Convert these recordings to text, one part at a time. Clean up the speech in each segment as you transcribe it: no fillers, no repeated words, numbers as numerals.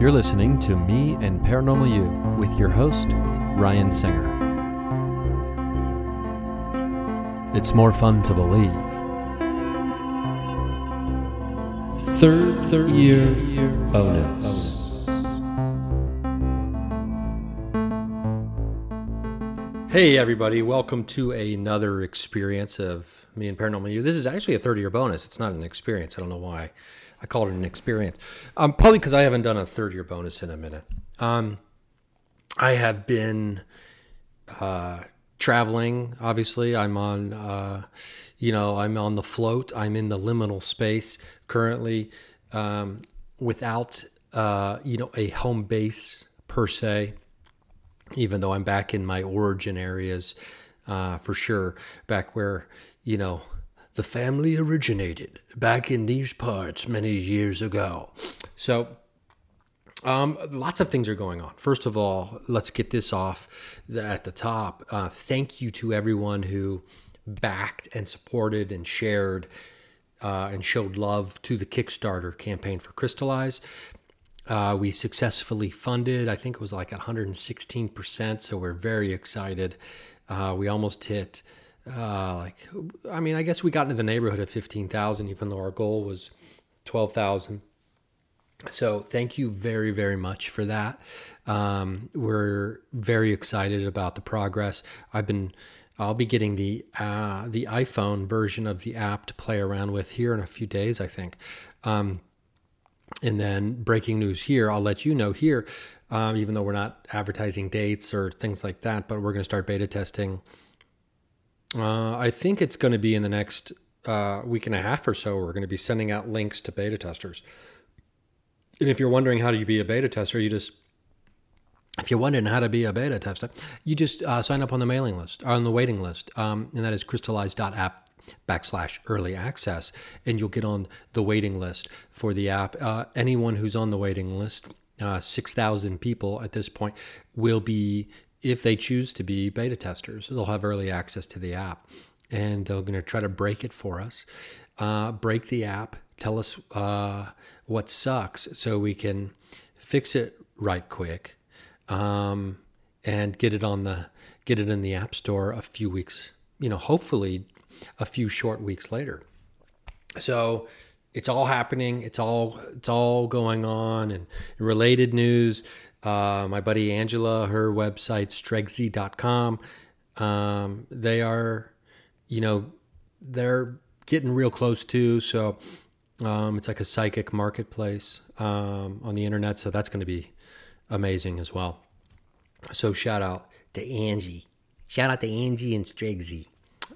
You're listening to Me and Paranormal You with your host, Ryan Singer. It's more fun to believe. Third year bonus. Hey everybody, welcome to another experience of Me and Paranormal You. This is actually a third year bonus. It's not an experience. I don't know why I called it an experience. Probably because I haven't done a third year bonus in a minute. I have been traveling. Obviously, I'm on, I'm on the float. I'm in the liminal space currently, without, a home base per se. Even though I'm back in my origin areas, for sure, back where, the family originated, back in these parts many years ago. So, lots of things are going on. First of all, let's get this off at the top. Thank you to everyone who backed and supported and shared and showed love to the Kickstarter campaign for Crystallize. We successfully funded, I think it was like 116%, so we're very excited. We almost hit, I guess we got into the neighborhood of 15,000, even though our goal was 12,000. So thank you very, very much for that. We're very excited about the progress. I'll be getting the iPhone version of the app to play around with here in a few days, I think. And then breaking news here, I'll let you know here, even though we're not advertising dates or things like that, but we're going to start beta testing. I think it's going to be in the next week and a half or so. We're going to be sending out links to beta testers. And if you're wondering how to be a beta tester, you just sign up on the mailing list, or on the waiting list, and that is crystallize.app/early access, and you'll get on the waiting list for the app. Anyone who's on the waiting list, 6,000 people at this point, will be, if they choose to be beta testers, they'll have early access to the app, and they're going to try to break it for us, break the app, tell us what sucks so we can fix it right quick, and get it in the App Store a few weeks, hopefully a few short weeks later. So it's all happening. It's all going on. And related news, my buddy Angela, her website, stregsy.com, they are, they're getting real close to. So it's like a psychic marketplace on the internet. So that's going to be amazing as well. So shout out to Angie. Shout out to Angie and Stregsy.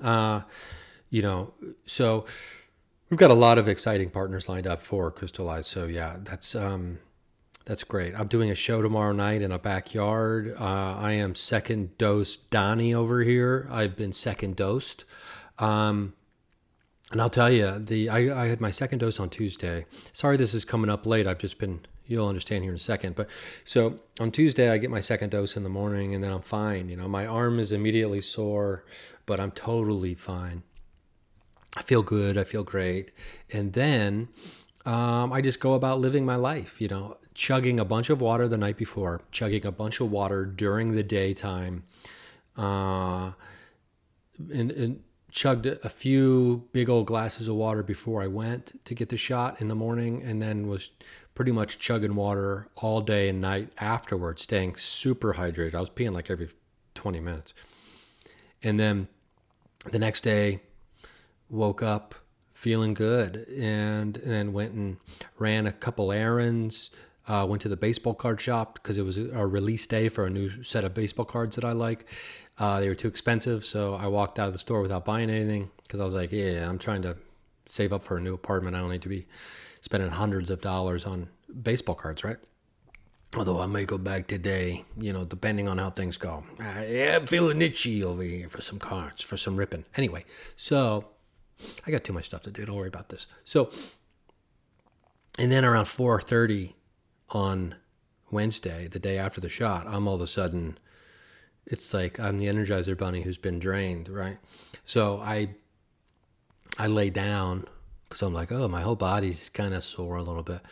So we've got a lot of exciting partners lined up for Crystallize. So yeah, that's great. I'm doing a show tomorrow night in a backyard. I am second dose Donnie over here. I've been second dosed. And I'll tell you, I had my second dose on Tuesday. Sorry, this is coming up late. You'll understand here in a second. But so on Tuesday, I get my second dose in the morning, and then I'm fine. My arm is immediately sore, but I'm totally fine. I feel good. I feel great. And then I just go about living my life, chugging a bunch of water the night before, chugging a bunch of water during the daytime, and chugged a few big old glasses of water before I went to get the shot in the morning, and then was pretty much chugging water all day and night afterwards, staying super hydrated. I was peeing like every 20 minutes. And then the next day, woke up feeling good, and then went and ran a couple errands, went to the baseball card shop because it was a release day for a new set of baseball cards that I like. They were too expensive, so I walked out of the store without buying anything because I was like, yeah, I'm trying to save up for a new apartment. I don't need to be spending hundreds of dollars on baseball cards, right? Although I may go back today, depending on how things go. I'm feeling itchy over here for some cards, for some ripping. Anyway, so I got too much stuff to do. Don't worry about this. So, and then around 4:30 on Wednesday, the day after the shot, I'm all of a sudden, it's like I'm the Energizer Bunny who's been drained, right? So I lay down because I'm like, oh, my whole body's kind of sore a little bit.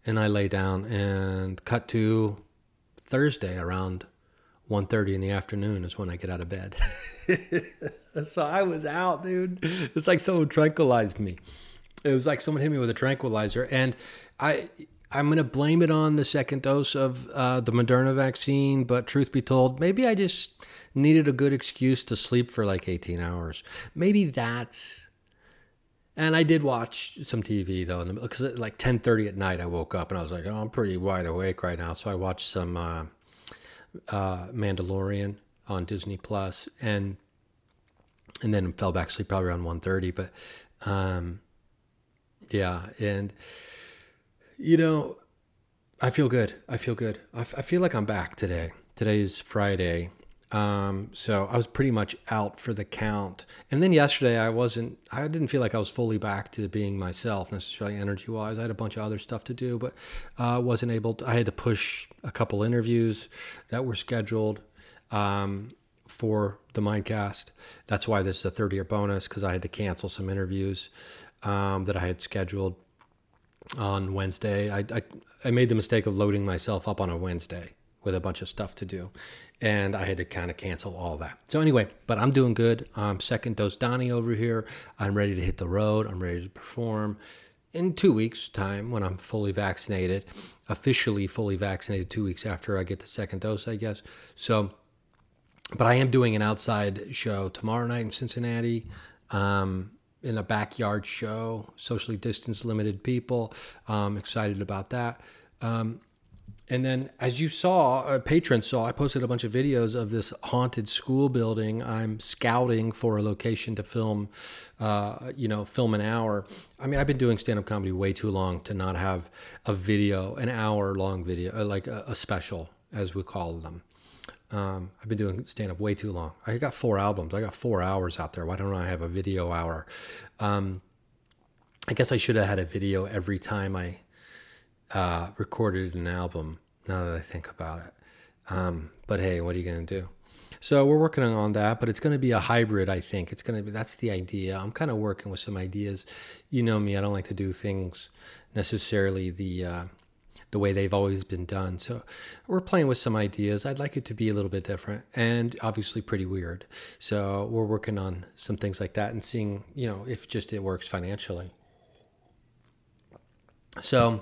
and I lay down, and cut to Thursday around 1:30 in the afternoon is when I get out of bed. So I was out, dude. It's like someone tranquilized me. It was like someone hit me with a tranquilizer, and I'm going to blame it on the second dose of the Moderna vaccine. But truth be told, maybe I just needed a good excuse to sleep for like 18 hours. Maybe that's. And I did watch some TV though, because at like 10:30 at night I woke up and I was like, oh, I'm pretty wide awake right now. So I watched some Mandalorian on Disney Plus, and then fell back asleep probably around 1:30. But yeah, and I feel good. I feel like I'm back today. Today's Friday. So I was pretty much out for the count. And then yesterday I didn't feel like I was fully back to being myself necessarily energy wise. I had a bunch of other stuff to do, but wasn't able to. I had to push a couple interviews that were scheduled for the Mindcast. That's why this is a 30-year bonus, because I had to cancel some interviews that I had scheduled on Wednesday. I made the mistake of loading myself up on a Wednesday with a bunch of stuff to do, and I had to kind of cancel all that. So anyway, but I'm doing good. Second dose Donnie over here. I'm ready to hit the road. I'm ready to perform in 2 weeks' time when I'm fully vaccinated, officially fully vaccinated 2 weeks after I get the second dose, I guess. So, but I am doing an outside show tomorrow night in Cincinnati, in a backyard show, socially distanced, limited people. Excited about that. And then, as you saw, patrons saw, I posted a bunch of videos of this haunted school building. I'm scouting for a location to film, film an hour. I mean, I've been doing stand-up comedy way too long to not have a video, an hour-long video, like a special, as we call them. I've been doing stand-up way too long. I got 4 albums. I got 4 hours out there. Why don't I have a video hour? I guess I should have had a video every time I recorded an album, now that I think about it. But hey, what are you going to do? So we're working on that, but it's going to be a hybrid, I think. That's the idea. I'm kind of working with some ideas. You know me, I don't like to do things necessarily the way they've always been done. So we're playing with some ideas. I'd like it to be a little bit different and obviously pretty weird. So we're working on some things like that and seeing, if just it works financially. So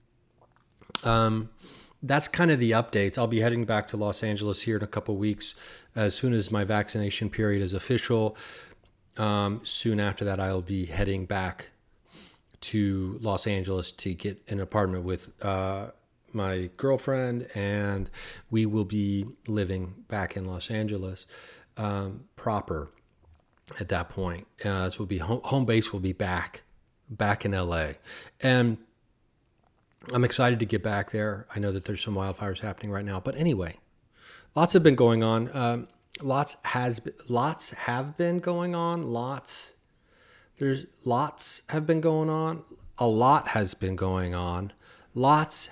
that's kind of the updates. I'll be heading back to Los Angeles here in a couple weeks as soon as my vaccination period is official. Soon after that, I'll be heading back to Los Angeles to get an apartment with my girlfriend, and we will be living back in Los Angeles proper at that point. This will be home base will be back in LA, and I'm excited to get back there. I know that there's some wildfires happening right now, but anyway, lots have been going on. Lots have been going on. Lots have been going on. A lot has been going on. Lots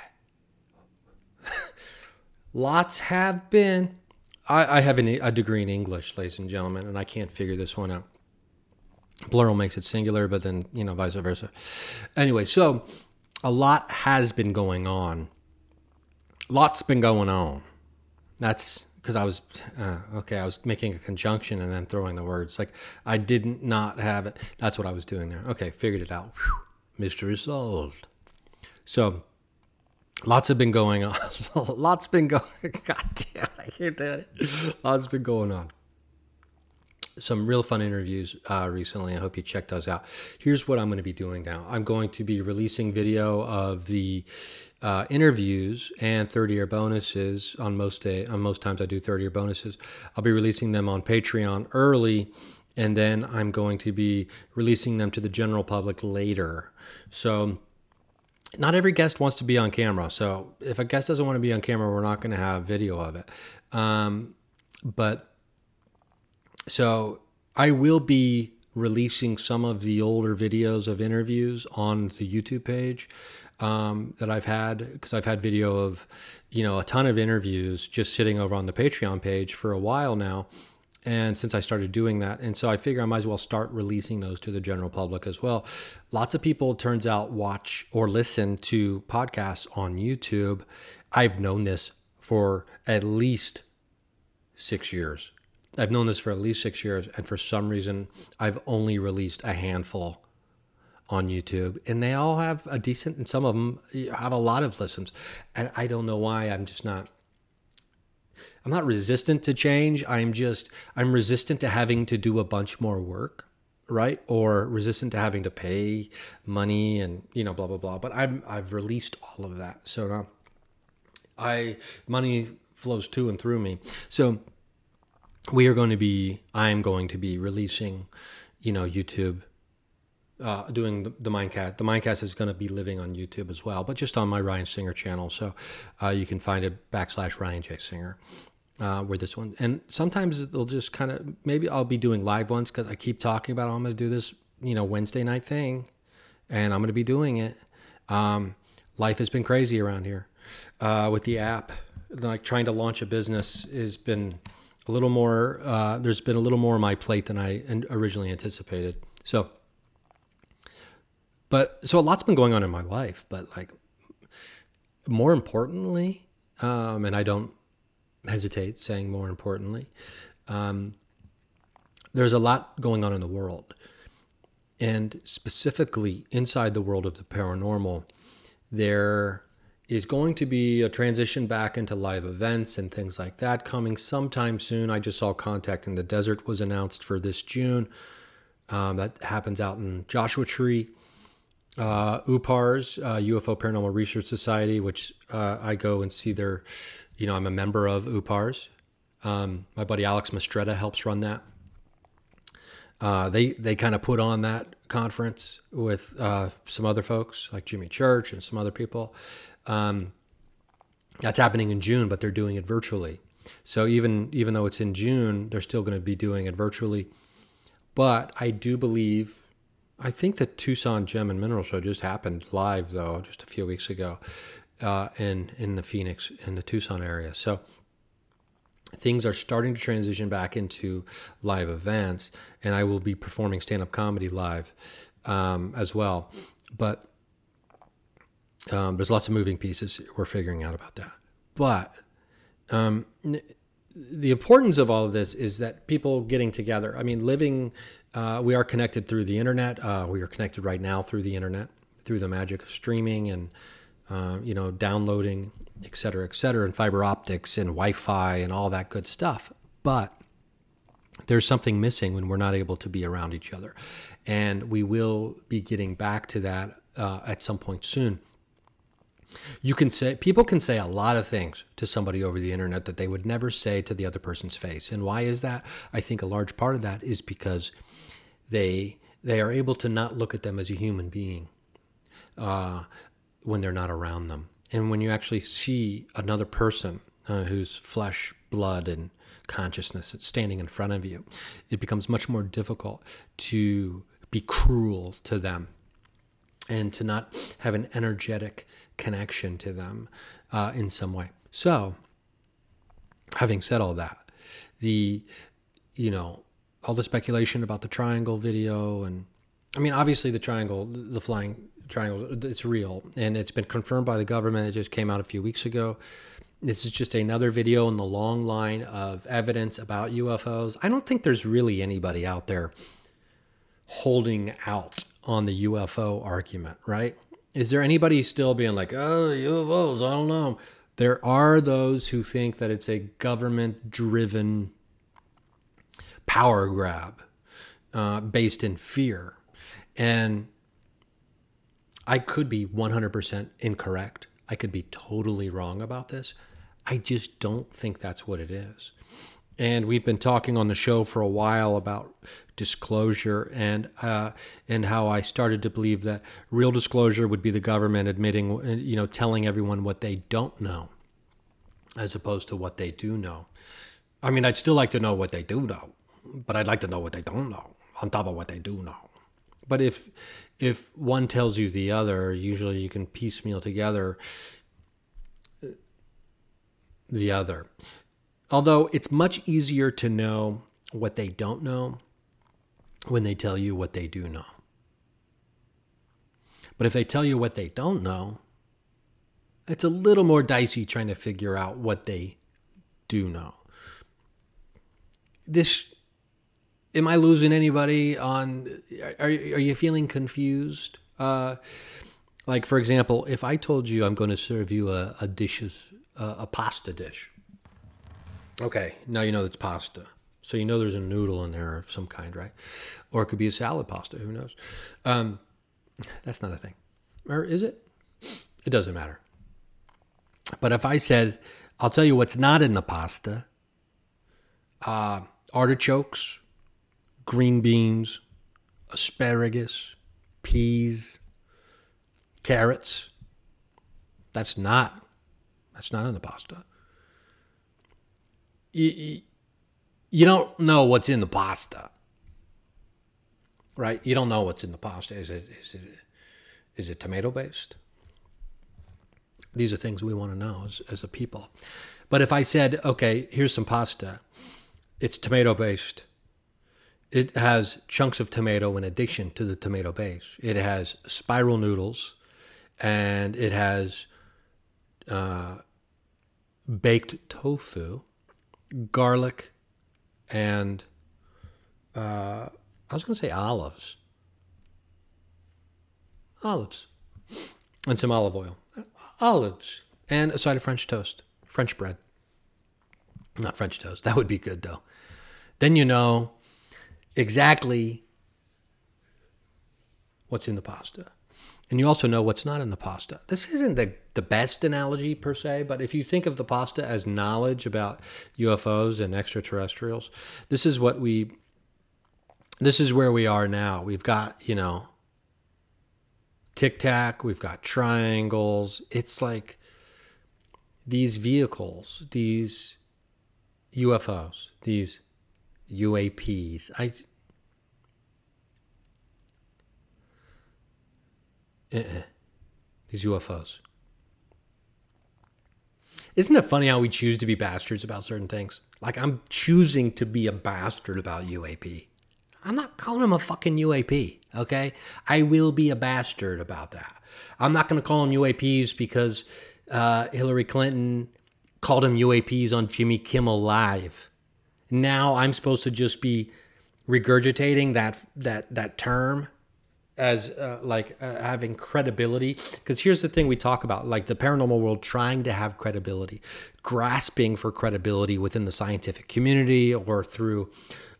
have been. I have a degree in English, ladies and gentlemen, and I can't figure this one out. Plural makes it singular, but then, vice versa. Anyway, so a lot has been going on. Lots been going on. That's because I was making a conjunction and then throwing the words. Like, I did not have it. That's what I was doing there. Okay, figured it out. Whew. Mystery solved. So, lots have been going on. Lots been going. God damn, I can't do it. Lots been going on. Some real fun interviews recently. I hope you check those out. Here's what I'm going to be doing now. I'm going to be releasing video of the interviews and 30-year bonuses on most times I do 30-year bonuses. I'll be releasing them on Patreon early, and then I'm going to be releasing them to the general public later. So not every guest wants to be on camera. So if a guest doesn't want to be on camera, we're not going to have video of it. So I will be releasing some of the older videos of interviews on the YouTube page that I've had, because I've had video of, a ton of interviews just sitting over on the Patreon page for a while now. And since I started doing that, and so I figure I might as well start releasing those to the general public as well. Lots of people, it turns out, watch or listen to podcasts on YouTube. I've known this for at least 6 years. I've known this for at least 6 years, and for some reason, I've only released a handful on YouTube, and they all have a decent, and some of them have a lot of listens. And I don't know why. I'm not resistant to change. I'm resistant to having to do a bunch more work, right? Or resistant to having to pay money and, blah, blah, blah. But I've released all of that. So now money flows to and through me. So I'm going to be releasing, YouTube, doing the Mindcast. The Mindcast is going to be living on YouTube as well, but just on my Ryan Singer channel. So you can find it /Ryan J. Singer, where this one. And sometimes they'll just kind of, maybe I'll be doing live ones because I keep talking about, I'm going to do this, Wednesday night thing, and I'm going to be doing it. Life has been crazy around here with the app. Like trying to launch a business has been a little more, there's been a little more on my plate than I originally anticipated. So a lot's been going on in my life, but like more importantly, and I don't hesitate saying more importantly, there's a lot going on in the world, and specifically inside the world of the paranormal, there is going to be a transition back into live events and things like that coming sometime soon. I just saw Contact in the Desert was announced for this June. That happens out in Joshua Tree. UPARS, UFO Paranormal Research Society, which I go and see their, I'm a member of UPARS. My buddy Alex Mastretta helps run that. They kind of put on that conference with some other folks like Jimmy Church and some other people. That's happening in June, but they're doing it virtually. So even though it's in June, they're still going to be doing it virtually. But I think the Tucson Gem and Mineral Show just happened live, though, just a few weeks ago in the Phoenix, in the Tucson area. So things are starting to transition back into live events, and I will be performing stand-up comedy live as well. But there's lots of moving pieces we're figuring out about that. But the importance of all of this is that people getting together. I mean, we are connected through the internet. We are connected right now through the internet, through the magic of streaming and, downloading, et cetera, and fiber optics and Wi-Fi and all that good stuff. But there's something missing when we're not able to be around each other. And we will be getting back to that at some point soon. People can say a lot of things to somebody over the internet that they would never say to the other person's face. And why is that? I think a large part of that is because they are able to not look at them as a human being when they're not around them. And when you actually see another person whose flesh, blood, and consciousness is standing in front of you, it becomes much more difficult to be cruel to them and to not have an energetic connection to them in some way. So, having said all that, all the speculation about the triangle video, and I mean, obviously the flying triangle, it's real, and it's been confirmed by the government. It just came out a few weeks ago. This is just another video in the long line of evidence about UFOs. I don't think there's really anybody out there holding out on the UFO argument, right? Is there anybody still being like, oh, UFOs, I don't know. There are those who think that it's a government-driven power grab based in fear. And I could be 100% incorrect. I could be totally wrong about this. I just don't think that's what it is. And we've been talking on the show for a while about disclosure and how I started to believe that real disclosure would be the government admitting, telling everyone what they don't know, as opposed to what they do know. I mean, I'd still like to know what they do know, but I'd like to know what they don't know on top of what they do know. But if one tells you the other, usually you can piecemeal together the other. Although it's much easier to know what they don't know when they tell you what they do know. But if they tell you what they don't know, it's a little more dicey trying to figure out what they do know. Am I losing anybody on, are you feeling confused? Like, for example, if I told you I'm going to serve you a pasta dish. Okay, now you know it's pasta. So you know there's a noodle in there of some kind, right? Or it could be a salad pasta, who knows? That's not a thing. Or is it? It doesn't matter. But if I said, I'll tell you what's not in the pasta, artichokes, green beans, asparagus, peas, carrots. That's not in the pasta. You don't know what's in the pasta, right? You don't know what's in the pasta. Is it tomato based? These are things we want to know as a people. But if I said, okay, here's some pasta, it's tomato based. It has chunks of tomato in addition to the tomato base. It has spiral noodles, and it has baked tofu, garlic, and I was going to say olives, and some olive oil, olives, and a side of French toast, French bread. Not French toast. That would be good though. Then you know exactly what's in the pasta. And you also know what's not in the pasta. This isn't the best analogy per se, but if you think of the pasta as knowledge about UFOs and extraterrestrials, this is where we are now. We've got, Tic Tac, we've got triangles. It's like these vehicles, these UFOs, these UAPs. These UFOs. Isn't it funny how we choose to be bastards about certain things? Like, I'm choosing to be a bastard about UAP. I'm not calling them a fucking UAP, okay? I will be a bastard about that. I'm not going to call them UAPs because Hillary Clinton called them UAPs on Jimmy Kimmel Live. Now I'm supposed to just be regurgitating that term as having credibility. Because here's the thing we talk about, like the paranormal world trying to have credibility, grasping for credibility within the scientific community or through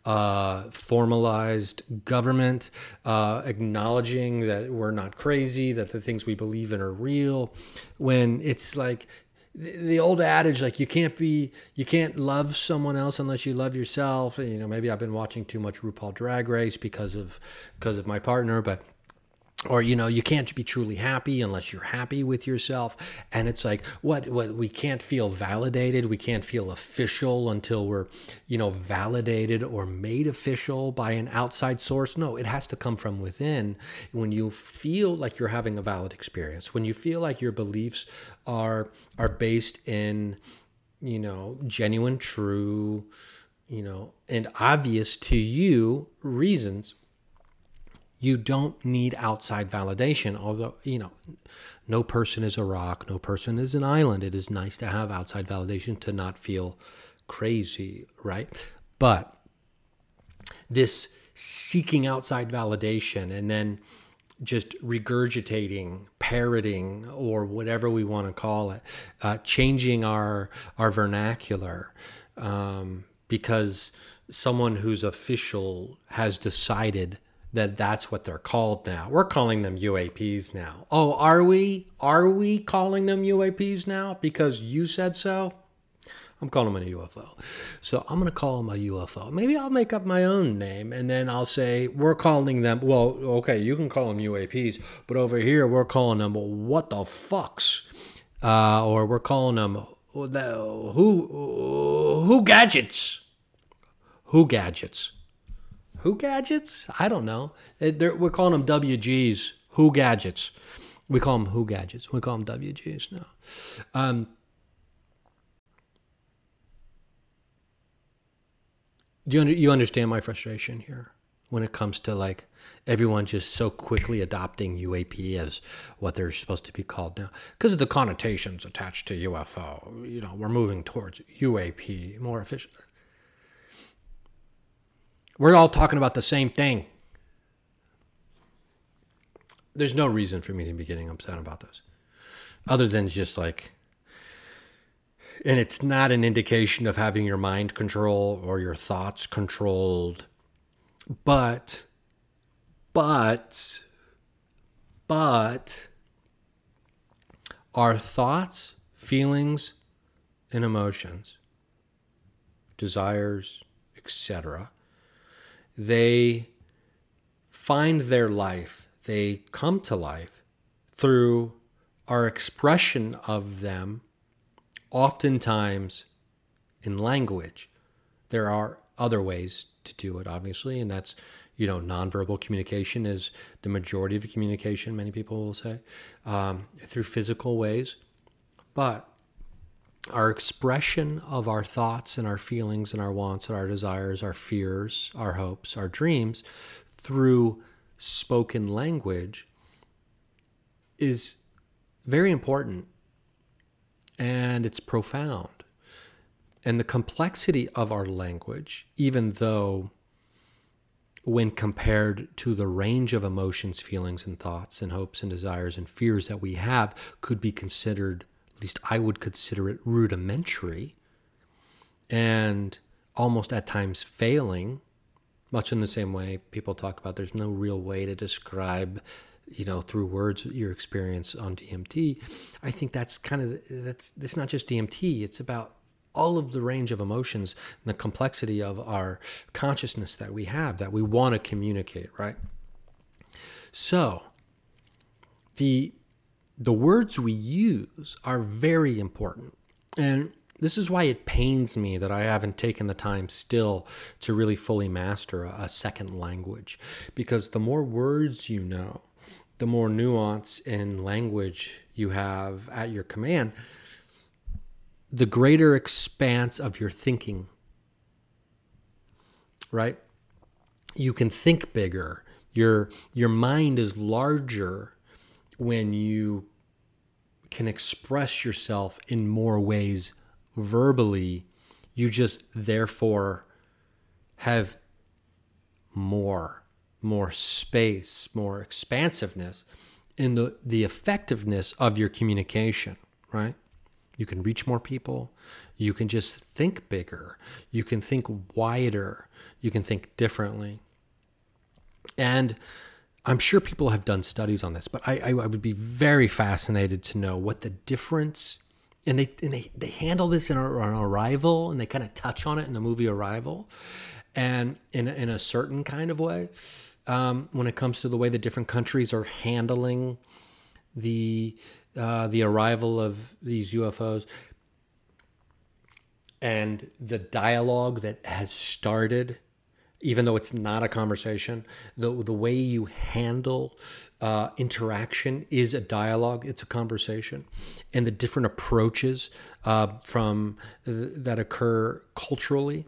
formalized government, acknowledging that we're not crazy, that the things we believe in are real, when it's like the old adage, like you can't love someone else unless you love yourself. Maybe I've been watching too much RuPaul Drag Race because of my partner, or you can't be truly happy unless you're happy with yourself. And it's like, what we can't feel validated, we can't feel official until we're validated or made official by an outside source. No, it has to come from within. When you feel like you're having a valid experience, when you feel like your beliefs are based in genuine, true, and obvious to you reasons, you don't need outside validation. Although, no person is a rock, no person is an island. It is nice to have outside validation to not feel crazy, right? But this seeking outside validation and then just regurgitating, parroting, or whatever we want to call it, changing our vernacular because someone who's official has decided that that's what they're called now. We're calling them UAPs now. Oh, are we? Are we calling them UAPs now because you said so? I'm calling them a UFO. So I'm going to call them a UFO. Maybe I'll make up my own name and then I'll say, we're calling them, well, okay, you can call them UAPs, but over here we're calling them what the fucks. Or we're calling them who gadgets. Who gadgets? Who gadgets? I don't know. We're calling them WGs. Who gadgets? We call them who gadgets. We call them WGs now. you understand my frustration here when it comes to like everyone just so quickly adopting UAP as what they're supposed to be called now because of the connotations attached to UFO. You know, we're moving towards UAP, more efficient. We're all talking about the same thing. There's no reason for me to be getting upset about this other than just like, and it's not an indication of having your mind control or your thoughts controlled, but our thoughts, feelings, and emotions, desires, etc., they find their life, they come to life through our expression of them, oftentimes in language. There are other ways to do it, obviously, and that's, you know, nonverbal communication is the majority of communication, many people will say, through physical ways. But our expression of our thoughts and our feelings and our wants and our desires, our fears, our hopes, our dreams through spoken language is very important, and it's profound. And the complexity of our language, even though when compared to the range of emotions, feelings, and thoughts and hopes and desires and fears that we have, could be considered, at least I would consider it, rudimentary and almost at times failing, much in the same way people talk about there's no real way to describe, you know, through words your experience on DMT. I think that's kind of, that's not just DMT, it's about all of the range of emotions and the complexity of our consciousness that we have, that we want to communicate, right? So the words we use are very important. And this is why it pains me that I haven't taken the time still to really fully master a second language. Because the more words you know, the more nuance in language you have at your command, the greater expanse of your thinking, right? You can think bigger. Your mind is larger when you can express yourself in more ways verbally. You just therefore have more space, more expansiveness in the effectiveness of your communication, right? You can reach more people. You can just think bigger. You can think wider. You can think differently. And I'm sure people have done studies on this, but I would be very fascinated to know what the difference, and they handle this in Arrival, and they kind of touch on it in the movie Arrival, and in a certain kind of way, when it comes to the way the different countries are handling the arrival of these UFOs and the dialogue that has started, even though it's not a conversation, the way you handle interaction is a dialogue, it's a conversation, and the different approaches that occur culturally.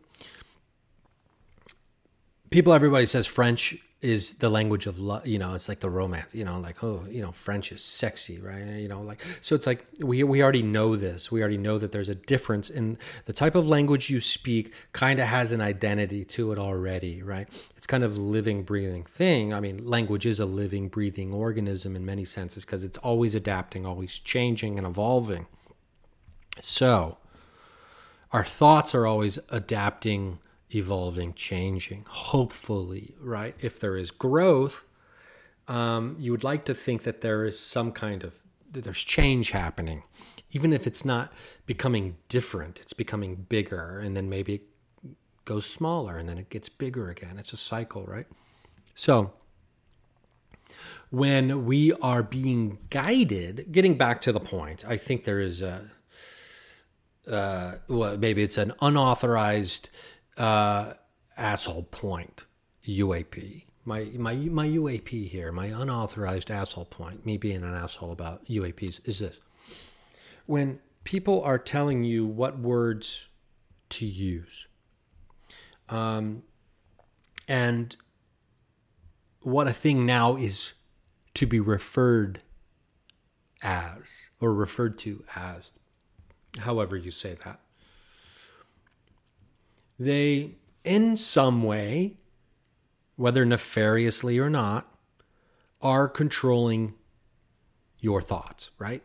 Everybody says French is the language of love, you know, it's like the romance, you know, like, oh, you know, French is sexy, right? You know, like, so it's like, we already know this. We already know that there's a difference in the type of language you speak, kind of has an identity to it already, right? It's kind of a living, breathing thing. I mean, language is a living, breathing organism in many senses because it's always adapting, always changing and evolving. So our thoughts are always adapting, evolving, changing, hopefully, right? If there is growth, you would like to think that there is some kind of, that there's change happening. Even if it's not becoming different, it's becoming bigger, and then maybe it goes smaller, and then it gets bigger again. It's a cycle, right? So when we are being guided, getting back to the point, I think there is maybe it's an unauthorized asshole point, UAP. My UAP here, my unauthorized asshole point, me being an asshole about UAPs, is this. When people are telling you what words to use, And what a thing now is to be referred as, or referred to as, however you say that. They, in some way, whether nefariously or not, are controlling your thoughts, right?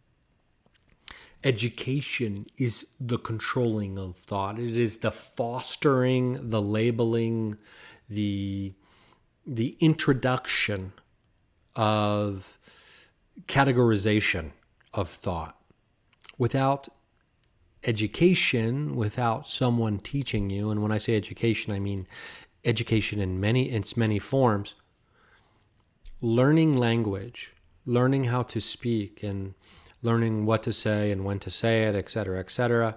Education is the controlling of thought. It is the fostering, the labeling, the introduction of categorization of thought. Without education, without someone teaching you, and when I say education, I mean education in its many forms, learning language, learning how to speak, and learning what to say and when to say it, etc., etc.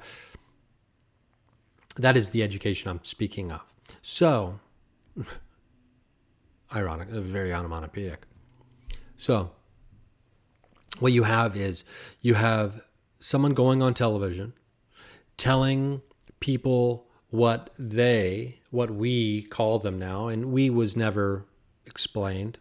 That is the education I'm speaking of. So, ironic, very onomatopoeic. So, what you have is you have someone going on television telling people what we call them now, and we was never explained.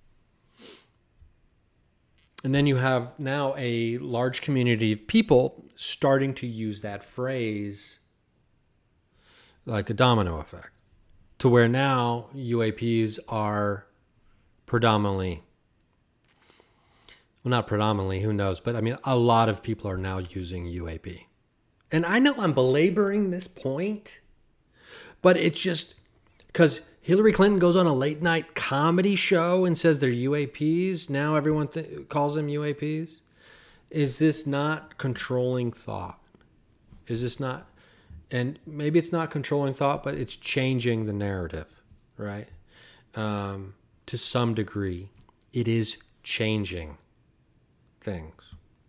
And then you have now a large community of people starting to use that phrase like a domino effect, to where now UAPs are predominantly, well, not predominantly, who knows, but I mean, a lot of people are now using UAP. And I know I'm belaboring this point, but it's just because Hillary Clinton goes on a late night comedy show and says they're UAPs. Now everyone calls them UAPs. Is this not controlling thought? Is this not? And maybe it's not controlling thought, but it's changing the narrative, right? To some degree, it is changing things.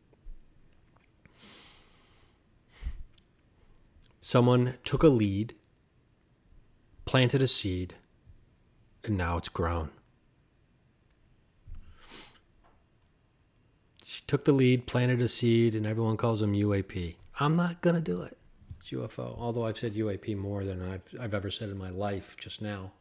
Someone took a lead, planted a seed, and now it's grown. She took the lead, planted a seed, and everyone calls them UAP. I'm not going to do it. It's UFO, although I've said UAP more than I've ever said in my life just now.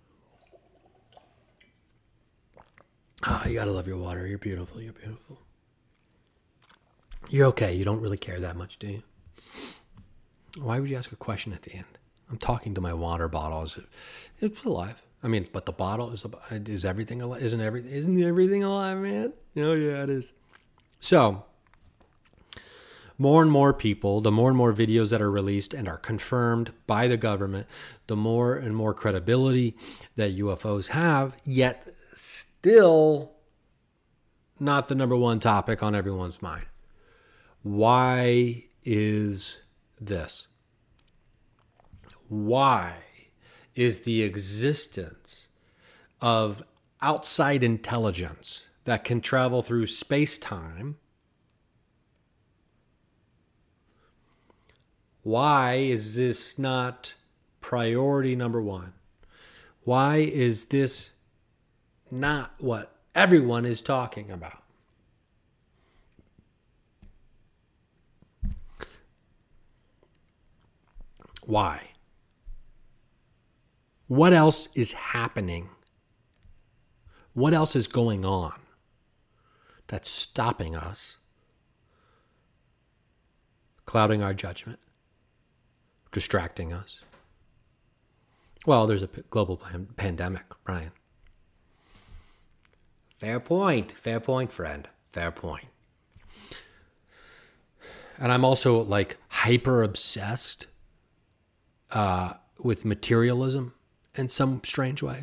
You got to love your water. You're beautiful. You're beautiful. You're okay. You don't really care that much, do you? Why would you ask a question at the end? I'm talking to my water bottle. It's alive. I mean, but the bottle is everything alive? Isn't everything alive, man? Oh yeah, it is. So, more and more people, the more and more videos that are released and are confirmed by the government, the more and more credibility that UFOs have, yet still not the number one topic on everyone's mind. Why is this? Why is the existence of outside intelligence that can travel through space-time, why is this not priority number one? Why is this not what everyone is talking about? Why? What else is happening? What else is going on that's stopping us, clouding our judgment, distracting us? Well, there's a global pandemic, Brian. Fair point, friend. Fair point. And I'm also like hyper obsessed with materialism in some strange way,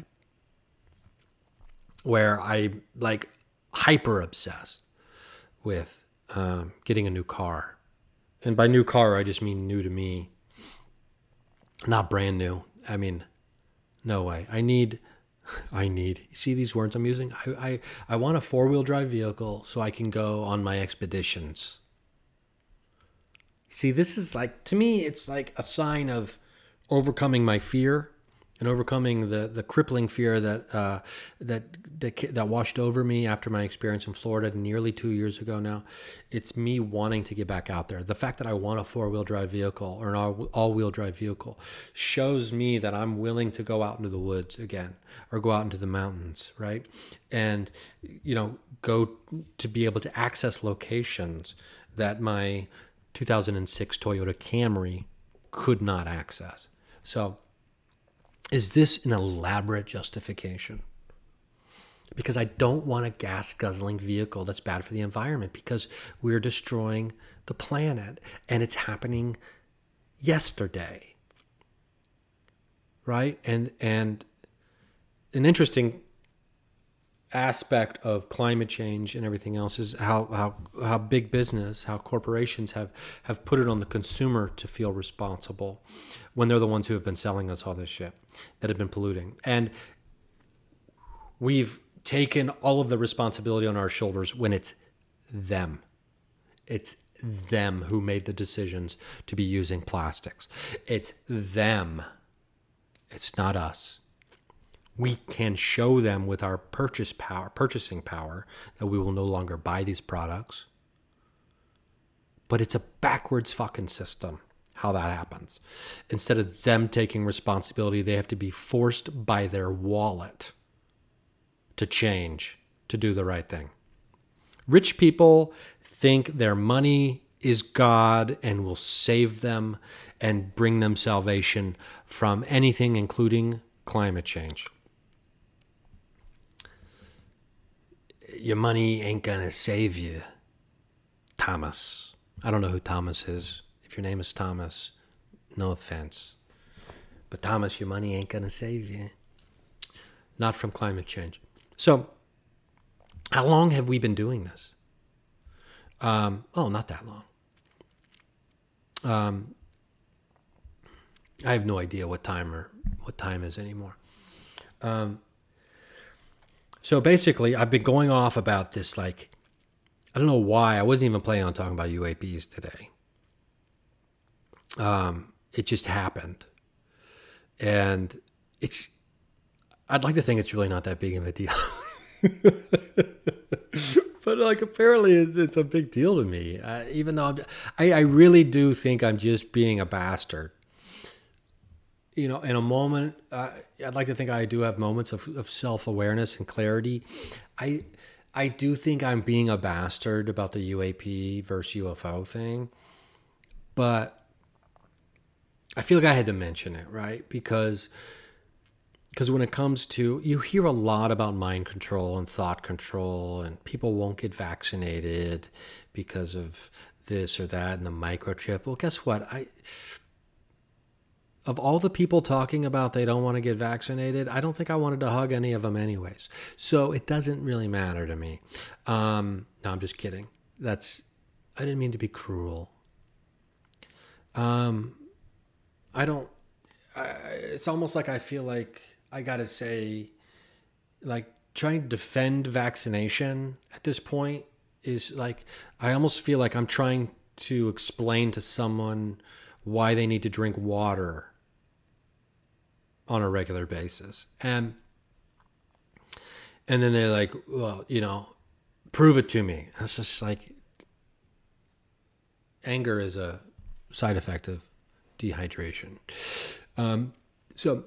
where I like hyper obsessed with getting a new car. And by new car, I just mean new to me, not brand new. I mean, no way. I need, you see these words I'm using? I want a 4-wheel drive vehicle so I can go on my expeditions. See, this is like, to me, it's like a sign of overcoming my fear and overcoming the crippling fear that washed over me after my experience in Florida nearly 2 years ago now. It's me wanting to get back out there. The fact that I want a four-wheel drive vehicle or an all-wheel drive vehicle shows me that I'm willing to go out into the woods again or go out into the mountains, right? And, go to be able to access locations that my 2006 Toyota Camry could not access. So, is this an elaborate justification? Because I don't want a gas-guzzling vehicle that's bad for the environment, because we're destroying the planet, and it's happening yesterday, right? And an interesting aspect of climate change and everything else is how big business, how corporations have put it on the consumer to feel responsible when they're the ones who have been selling us all this shit that have been polluting. And we've taken all of the responsibility on our shoulders when it's them. It's them who made the decisions to be using plastics. It's them. It's not us. We can show them with our purchasing power, that we will no longer buy these products. But it's a backwards fucking system how that happens. Instead of them taking responsibility, they have to be forced by their wallet to change, to do the right thing. Rich people think their money is God and will save them and bring them salvation from anything, including climate change. Your money ain't gonna save you, Thomas. I don't know who Thomas is. If your name is Thomas, no offense. But Thomas, your money ain't gonna save you. Not from climate change. So, how long have we been doing this? Not that long. I have no idea what time is anymore. So basically, I've been going off about this, I don't know why. I wasn't even planning on talking about UAPs today. It just happened. And I'd like to think it's really not that big of a deal. But apparently it's a big deal to me. Even though I really do think I'm just being a bastard. In a moment, I'd like to think I do have moments of self-awareness and clarity. I do think I'm being a bastard about the UAP versus UFO thing, but I feel like I had to mention it, right? Because when it comes to, you hear a lot about mind control and thought control, and people won't get vaccinated because of this or that and the microchip. Well, guess what? Of all the people talking about they don't want to get vaccinated, I don't think I wanted to hug any of them anyways. So it doesn't really matter to me. No, I'm just kidding. I didn't mean to be cruel. It's almost like I feel like I got to say, trying to defend vaccination at this point is I almost feel like I'm trying to explain to someone why they need to drink water on a regular basis. And then they're like, well, prove it to me. And it's just anger is a side effect of dehydration. So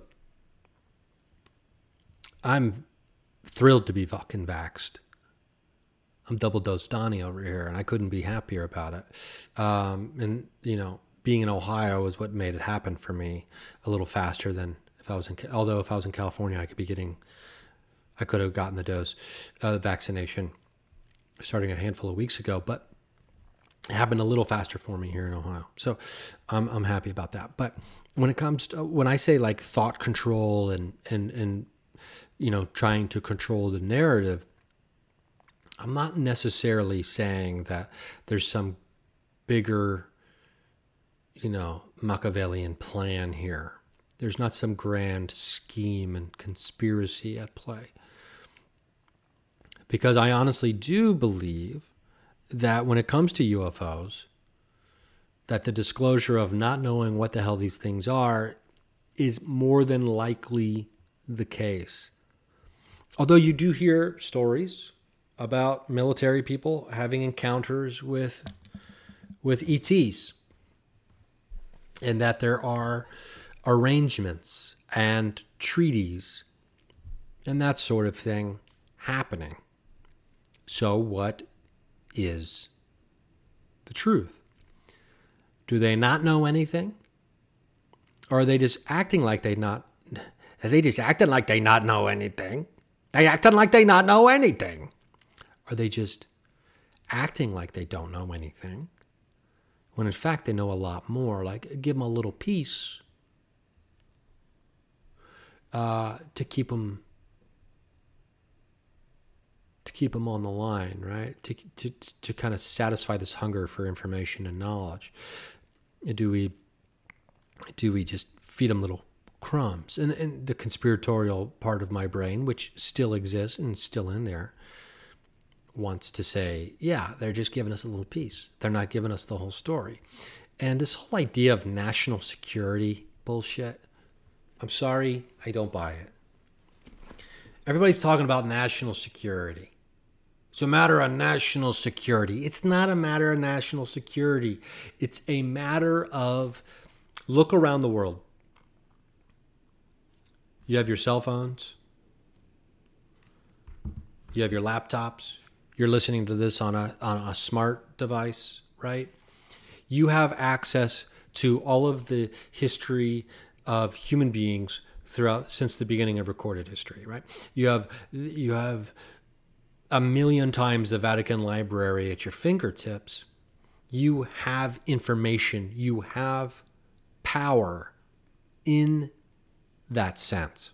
I'm thrilled to be fucking vaxxed. I'm double dose Donnie over here, and I couldn't be happier about it. And being in Ohio is what made it happen for me a little faster than if I was in California, I could have gotten the dose, vaccination starting a handful of weeks ago, but it happened a little faster for me here in Ohio. So I'm happy about that. But when it comes to, when I say thought control and trying to control the narrative, I'm not necessarily saying that there's some bigger, Machiavellian plan here. There's not some grand scheme and conspiracy at play. Because I honestly do believe that when it comes to UFOs, that the disclosure of not knowing what the hell these things are is more than likely the case. Although you do hear stories about military people having encounters with ETs, and that there are arrangements and treaties and that sort of thing happening. So what is the truth? Do they not know anything? Or are they just acting like they not? Are they just acting like they not know anything? They acting like they not know anything. Are they just acting like they don't know anything, when in fact they know a lot more? Like, give them a little piece to keep them on the line, right? To kind of satisfy this hunger for information and knowledge. Do we just feed them little crumbs? And the conspiratorial part of my brain, which still exists and is still in there, wants to say, yeah, they're just giving us a little piece. They're not giving us the whole story. And this whole idea of national security bullshit, I'm sorry, I don't buy it. Everybody's talking about national security. It's a matter of national security. It's not a matter of national security. It's a matter of, look around the world. You have your cell phones. You have your laptops. You're listening to this on a smart device, right? You have access to all of the history of human beings since the beginning of recorded history, right? You have a million times the Vatican Library at your fingertips. You have information. You have power in that sense.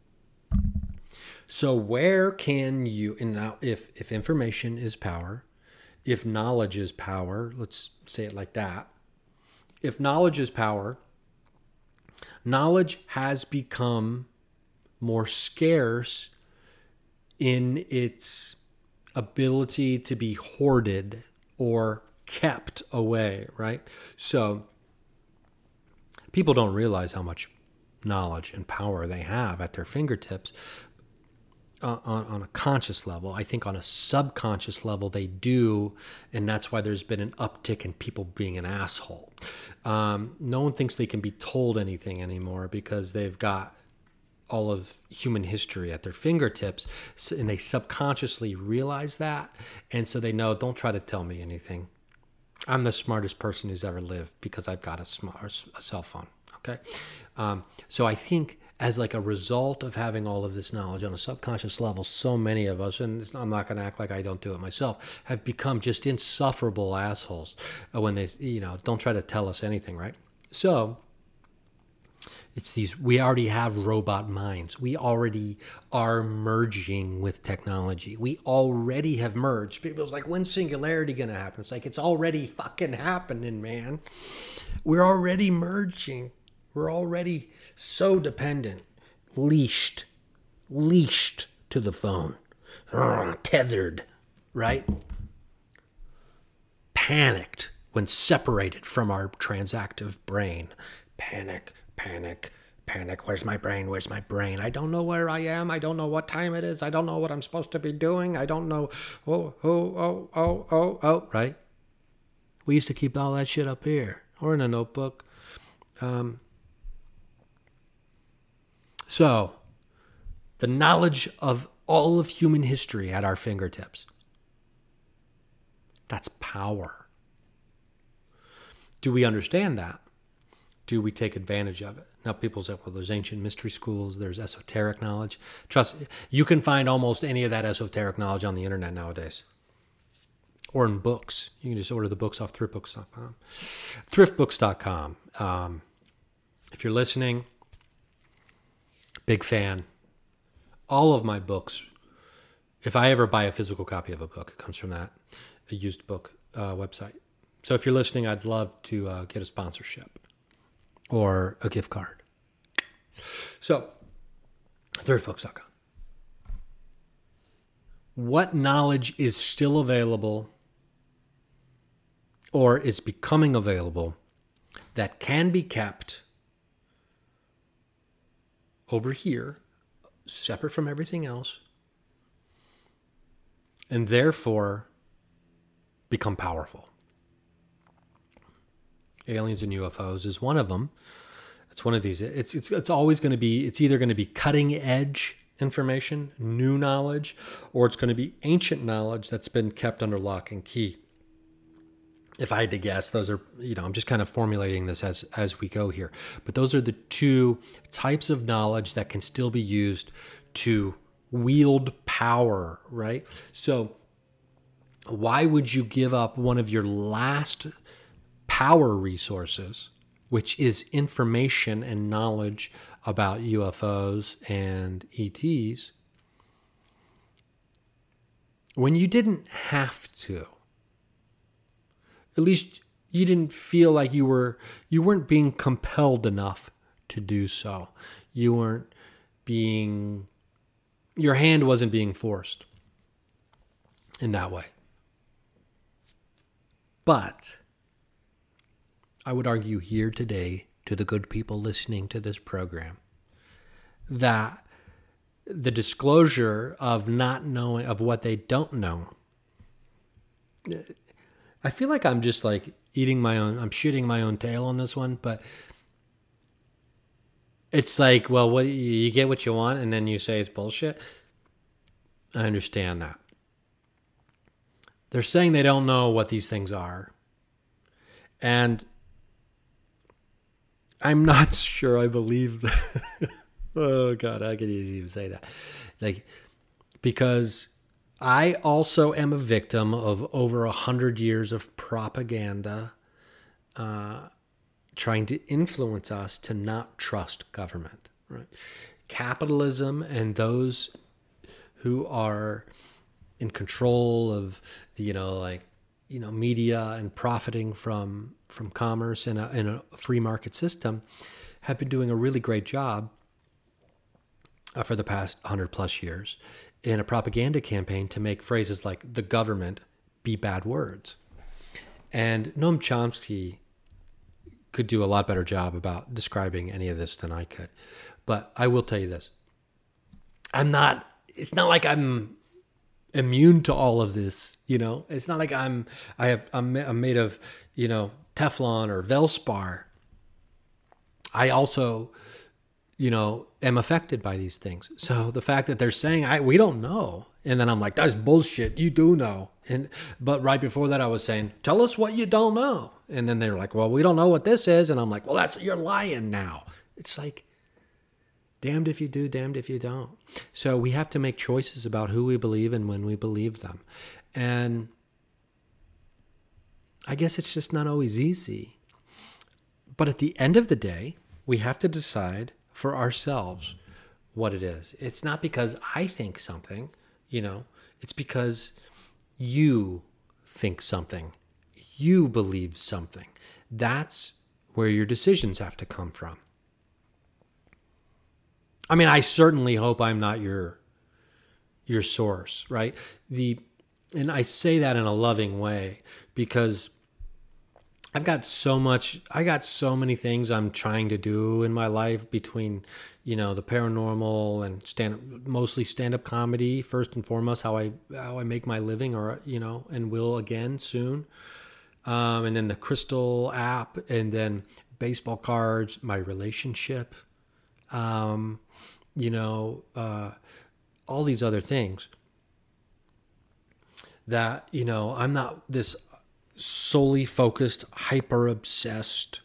So where can you, and now if information is power, if knowledge is power, let's say it like that. If knowledge is power, knowledge has become more scarce in its ability to be hoarded or kept away, right? So people don't realize how much knowledge and power they have at their fingertips on a conscious level. I think on a subconscious level they do, and that's why there's been an uptick in people being an asshole. No one thinks they can be told anything anymore because they've got all of human history at their fingertips, and they subconsciously realize that, and so they know, don't try to tell me anything. I'm the smartest person who's ever lived because I've got a cell phone. Okay, so I think as like a result of having all of this knowledge on a subconscious level, so many of us, and I'm not going to act like I don't do it myself, have become just insufferable assholes when they, don't try to tell us anything, right? So it's we already have robot minds. We already are merging with technology. We already have merged. People's like, when's singularity going to happen? It's like, it's already fucking happening, man. We're already merging. We're already so dependent, leashed to the phone, tethered, right? Panicked when separated from our transactive brain. Panic. Where's my brain? I don't know where I am. I don't know what time it is. I don't know what I'm supposed to be doing. I don't know. Right? We used to keep all that shit up here or in a notebook. So, the knowledge of all of human history at our fingertips. That's power. Do we understand that? Do we take advantage of it? Now, people say, well, there's ancient mystery schools, there's esoteric knowledge. Trust me, you can find almost any of that esoteric knowledge on the internet nowadays. Or in books. You can just order the books off thriftbooks.com. Thriftbooks.com. If you're listening, big fan. All of my books, if I ever buy a physical copy of a book, it comes from a used book website. So if you're listening, I'd love to get a sponsorship or a gift card. So, thriftbooks.com. What knowledge is still available or is becoming available that can be kept over here, separate from everything else, and therefore become powerful. Aliens and UFOs is one of them. It's one of these. It's always going to be. It's either going to be cutting edge information, new knowledge, or it's going to be ancient knowledge that's been kept under lock and key. If I had to guess, those are, I'm just kind of formulating this as we go here. But those are the two types of knowledge that can still be used to wield power, right? So why would you give up one of your last power resources, which is information and knowledge about UFOs and ETs, when you didn't have to? At least you didn't feel like you weren't being compelled enough to do so. Your hand wasn't being forced in that way. But I would argue here today to the good people listening to this program that the disclosure of not knowing, of what they don't know, I feel like I'm just like I'm shooting my own tail on this one, but it's like, well, what you get what you want and then you say it's bullshit. I understand that. They're saying they don't know what these things are. And I'm not sure I believe that. Oh God, I could even say that. Because I also am a victim of over 100 years of propaganda trying to influence us to not trust government, right? Capitalism and those who are in control of the, media and profiting from commerce in a free market system have been doing a really great job for the past 100 plus years in a propaganda campaign to make phrases like the government be bad words. And Noam Chomsky could do a lot better job about describing any of this than I could. But I will tell you this. It's not like I'm immune to all of this, It's not like I'm made of, Teflon or Velspar. I also, am affected by these things. So the fact that they're saying we don't know, and then I'm like, that's bullshit. You do know. But right before that, I was saying, tell us what you don't know. And then they're like, well, we don't know what this is. And I'm like, well, you're lying now. It's like, damned if you do, damned if you don't. So we have to make choices about who we believe and when we believe them. And I guess it's just not always easy. But at the end of the day, we have to decide for ourselves what it is. It's not because I think something, it's because you think something. You believe something. That's where your decisions have to come from. I mean, I certainly hope I'm not your source, right? And I say that in a loving way because I got so many things I'm trying to do in my life between, the paranormal and mostly stand-up comedy, first and foremost, how I make my living, or, and will again soon. And then the Crystal app, and then baseball cards, my relationship, all these other things that, I'm not this solely focused, hyper obsessed,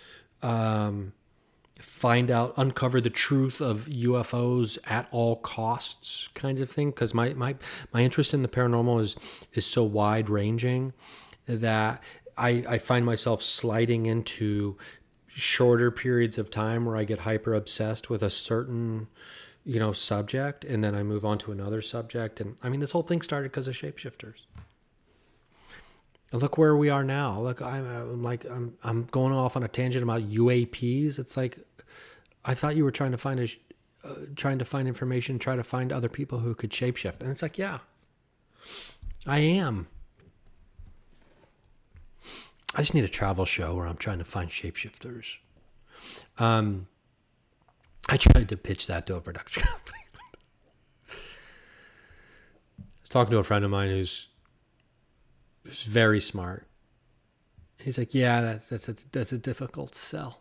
uncover the truth of UFOs at all costs kind of thing. Cause my interest in the paranormal is so wide ranging that I find myself sliding into shorter periods of time where I get hyper obsessed with a certain, subject, and then I move on to another subject. And I mean, this whole thing started because of shapeshifters. And look where we are now. Look, I'm going off on a tangent about UAPs. It's like, I thought you were trying to find information, try to find other people who could shapeshift. And it's like, yeah, I am. I just need a travel show where I'm trying to find shapeshifters. I tried to pitch that to a production company. I was talking to a friend of mine who's very smart. He's like, yeah, that's a difficult sell.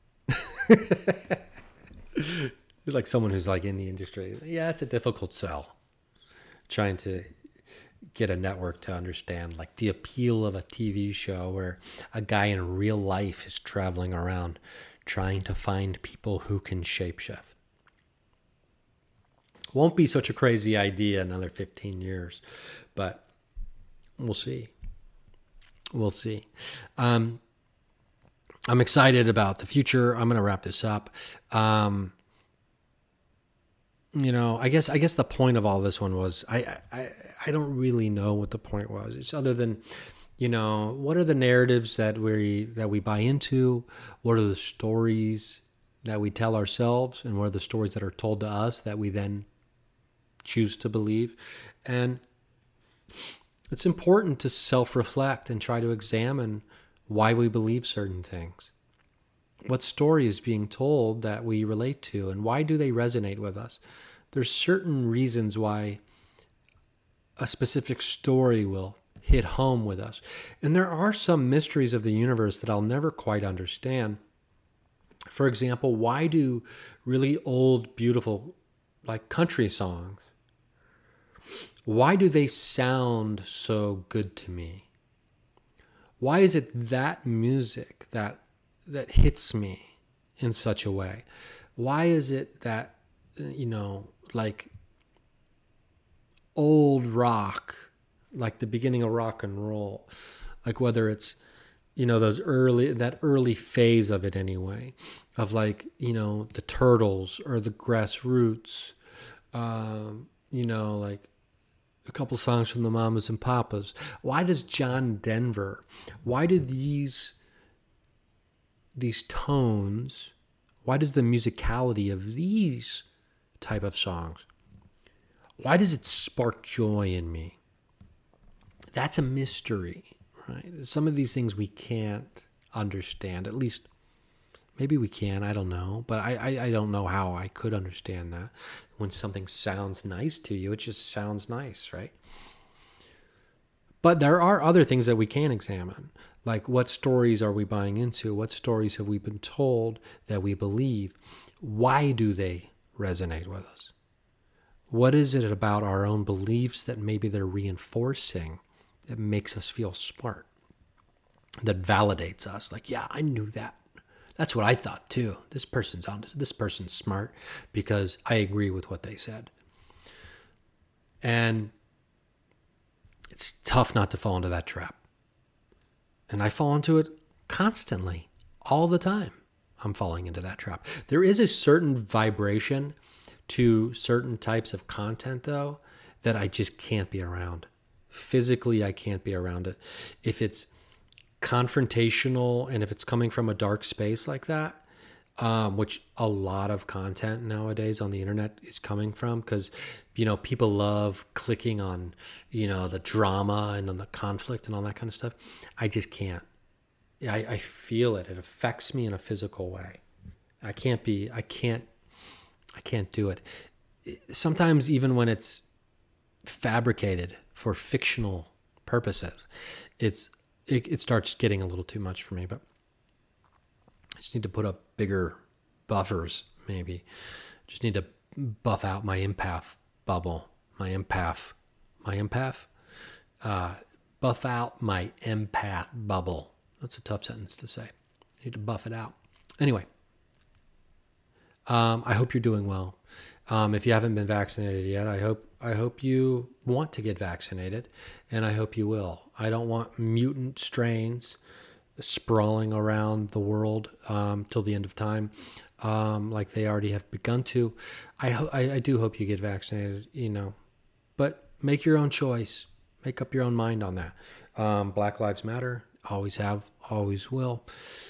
He's like someone who's like in the industry. Yeah, it's a difficult sell. Trying to get a network to understand like the appeal of a TV show where a guy in real life is traveling around trying to find people who can shapeshift. Won't be such a crazy idea another 15 years, but we'll see. We'll see. I'm excited about the future. I'm going to wrap this up. I guess the point of all this one was I don't really know what the point was. It's other than, what are the narratives that we buy into? What are the stories that we tell ourselves, and what are the stories that are told to us that we then choose to believe? And it's important to self-reflect and try to examine why we believe certain things. What story is being told that we relate to, and why do they resonate with us? There's certain reasons why a specific story will hit home with us. And there are some mysteries of the universe that I'll never quite understand. For example, why do really old, beautiful, like country songs, why do they sound so good to me? Why is it that music that hits me in such a way? Why is it that, like old rock, like the beginning of rock and roll, like whether it's, that early phase of it anyway, of like, the Turtles or the Grassroots, like a couple songs from the Mamas and Papas. Why does John Denver, why do these tones, why does the musicality of these type of songs, why does it spark joy in me? That's a mystery, right? Some of these things we can't understand. At least maybe we can, I don't know. But I don't know how I could understand that. When something sounds nice to you, it just sounds nice, right? But there are other things that we can examine. Like, what stories are we buying into? What stories have we been told that we believe? Why do they resonate with us? What is it about our own beliefs that maybe they're reinforcing that makes us feel smart, that validates us? Like, yeah, I knew that. That's what I thought too. This person's honest. This person's smart because I agree with what they said. And it's tough not to fall into that trap. And I fall into it constantly, all the time. I'm falling into that trap. There is a certain vibration to certain types of content, though, that I just can't be around. Physically, I can't be around it. If it's confrontational and if it's coming from a dark space like that, which a lot of content nowadays on the internet is coming from, because, people love clicking on, the drama and on the conflict and all that kind of stuff. I just can't. I feel it. It affects me in a physical way. I can't do it. Sometimes even when it's fabricated for fictional purposes, it starts getting a little too much for me. But I just need to put up bigger buffers, maybe. Just need to buff out my empath bubble. Buff out my empath bubble. That's a tough sentence to say. I need to buff it out. Anyway, I hope you're doing well. If you haven't been vaccinated yet, I hope you want to get vaccinated, and I hope you will. I don't want mutant strains sprawling around the world till the end of time, like they already have begun to. I do hope you get vaccinated, but make your own choice. Make up your own mind on that. Black Lives Matter. Always have, always will.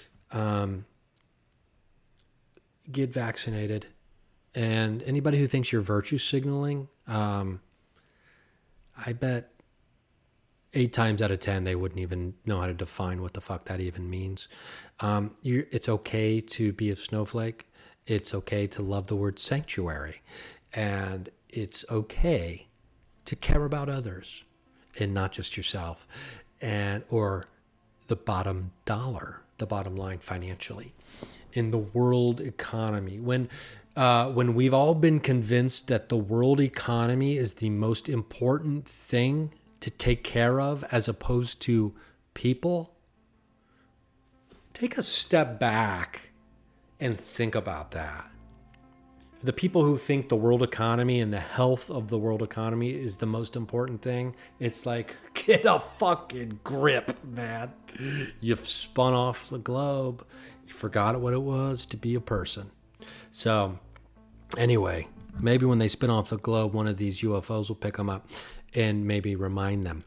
Get vaccinated. And anybody who thinks you're virtue signaling, I bet 8 times out of 10 they wouldn't even know how to define what the fuck that even means. It's okay to be a snowflake It's okay to love the word sanctuary. And it's okay to care about others and not just yourself, and or the bottom dollar, the bottom line financially. In the world economy, when we've all been convinced that the world economy is the most important thing to take care of as opposed to people, take a step back and think about that. The people who think the world economy and the health of the world economy is the most important thing, it's like, get a fucking grip, man. You've spun off the globe. You forgot what it was to be a person. So anyway, maybe when they spin off the globe, one of these UFOs will pick them up and maybe remind them.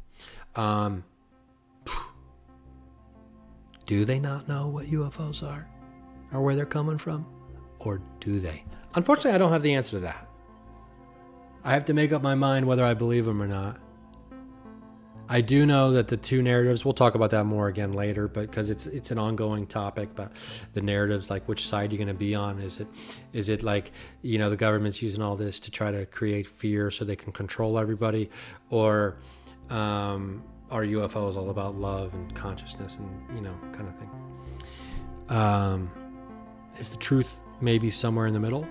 Do they not know what UFOs are or where they're coming from? Or do they? Unfortunately, I don't have the answer to that. I have to make up my mind whether I believe them or not. I do know that the two narratives, we'll talk about that more again later, but because it's an ongoing topic, but the narratives, like which side you're going to be on. Is it like, the government's using all this to try to create fear so they can control everybody? Or are UFOs all about love and consciousness and, kind of thing? Is the truth maybe somewhere in the middle?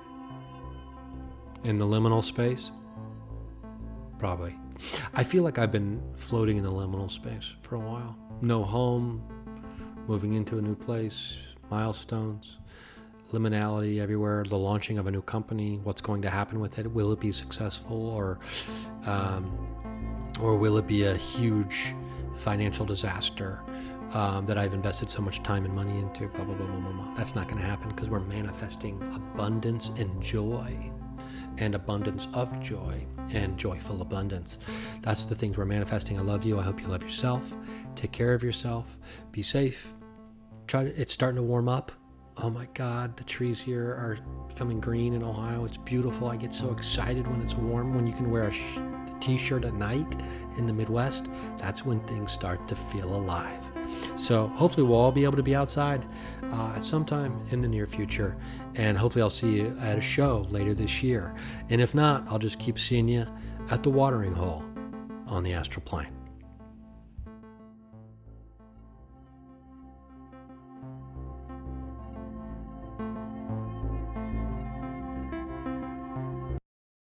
In the liminal space? Probably. I feel like I've been floating in the liminal space for a while. No home, moving into a new place, milestones, liminality everywhere, the launching of a new company, what's going to happen with it? Will it be successful, or will it be a huge financial disaster that I've invested so much time and money into? Blah, blah, blah, blah, blah, blah. That's not going to happen because we're manifesting abundance and joy. And abundance of joy and joyful abundance. That's the things we're manifesting. I love you. I hope you love yourself. Take care of yourself. Be safe. It's starting to warm up. Oh my God, the trees here are becoming green in Ohio. It's beautiful. I get so excited when it's warm. When you can wear a t-shirt at night in the Midwest, that's when things start to feel alive. So hopefully we'll all be able to be outside sometime in the near future. And hopefully I'll see you at a show later this year. And if not, I'll just keep seeing you at the watering hole on the astral plane.